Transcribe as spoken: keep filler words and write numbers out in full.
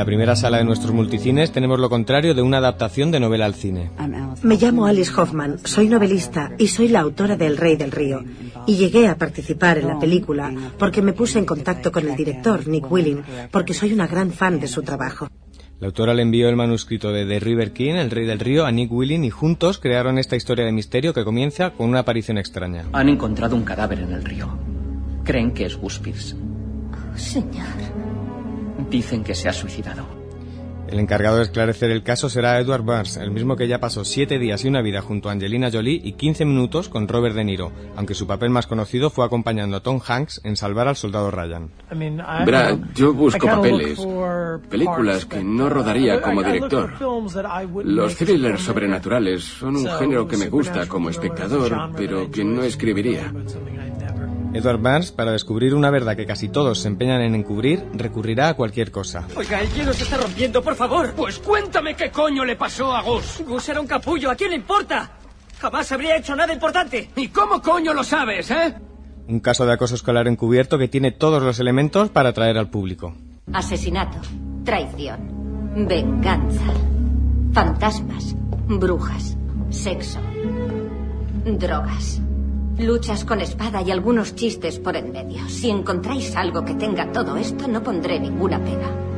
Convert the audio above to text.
la primera sala de nuestros multicines tenemos lo contrario de una adaptación de novela al cine. Me llamo Alice Hoffman, soy novelista y soy la autora de El Rey del Río. Y llegué a participar en la película porque me puse en contacto con el director, Nick Willing, porque soy una gran fan de su trabajo. La autora le envió el manuscrito de The River King, El Rey del Río, a Nick Willing y juntos crearon esta historia de misterio que comienza con una aparición extraña. Han encontrado un cadáver en el río. Creen que es Gus Pierce. Oh, señor. Dicen que se ha suicidado. El encargado de esclarecer el caso será Edward Burns, el mismo que ya pasó siete días y una vida junto a Angelina Jolie y quince minutos con Robert De Niro, aunque su papel más conocido fue acompañando a Tom Hanks en Salvar al soldado Ryan. Brad, yo busco papeles, películas que no rodaría como director. Los thrillers sobrenaturales son un género que me gusta como espectador, pero que no escribiría. Edward Burns, para descubrir una verdad que casi todos se empeñan en encubrir, recurrirá a cualquier cosa. Oiga, el hielo se está rompiendo, por favor. Pues cuéntame qué coño le pasó a Gus. Gus era un capullo, ¿a quién le importa? Jamás habría hecho nada importante. ¿Y cómo coño lo sabes, eh? Un caso de acoso escolar encubierto que tiene todos los elementos para atraer al público. Asesinato, traición, venganza, fantasmas, brujas, sexo, drogas, luchas con espada y algunos chistes por en medio. Si encontráis algo que tenga todo esto, no pondré ninguna pega.